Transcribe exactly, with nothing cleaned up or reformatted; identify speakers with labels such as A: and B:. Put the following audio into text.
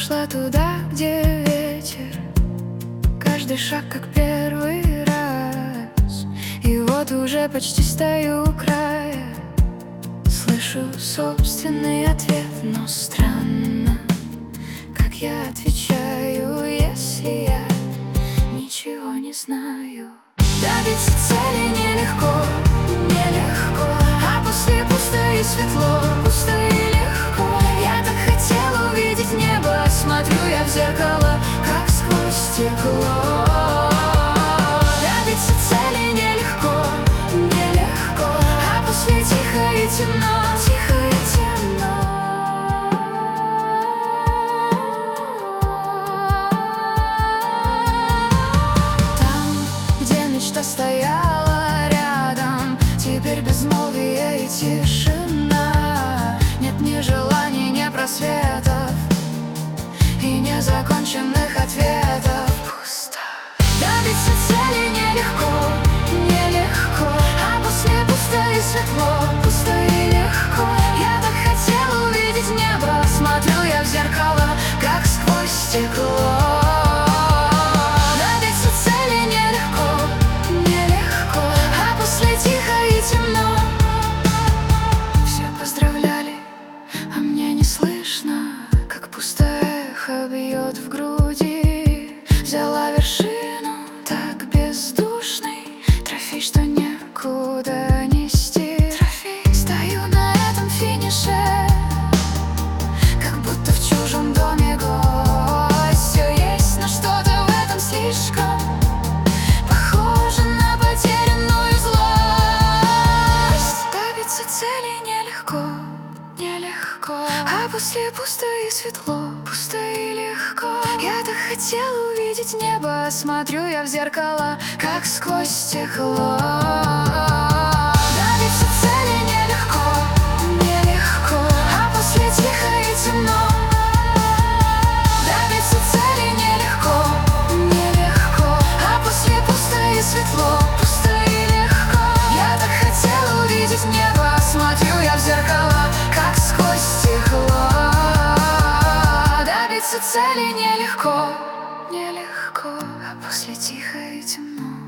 A: шла туда, где ветер, каждый шаг как первый раз. И вот уже почти стою у края, слышу собственный ответ. Но странно, как я отвечаю, если я ничего не знаю. Добиться цели нелегко, нелегко, а после пусто и светло, пусто и легко. Я так хотела увидеть небо, смотрю я в зеркало, как сквозь стекло. Добиться цели нелегко, нелегко, а после тихо и темно, тихо и темно. Там, где мечта стояла рядом, теперь безмолвие и тишина. Нет ни желаний, ни просветов и незаконченных ответов. Пусто. Добиться цели нелегко, нелегко, а после пусто и светло, пусто и легко. Я так хотела увидеть небо, смотрю я в зеркало, как сквозь стекло. Добиться цели нелегко, нелегко, а после тихо и темно. Все поздравляли, а мне не слышно, как пустое эхо бьет в груди. Взяла вершину, так бездушный трофей, что некуда нести. Трофей. Стою на этом финише, как будто в чужом доме гость. Все есть, но что-то в этом слишком похоже на потерянную злость. Добиться цели нелегко, нелегко, а после пусто и светло, пусто и легко. Я так хотела увидеть небо, смотрю я в зеркало, как сквозь стекло. Добиться цели нелегко, нелегко, а после тихо и темно. Добиться цели нелегко, нелегко, а после пусто и светло, пусто и легко. Я так хотела увидеть небо, смотрю я в зеркало, как сквозь стекло. Добиться цели нелегко, нелегко, а после тихо и темно.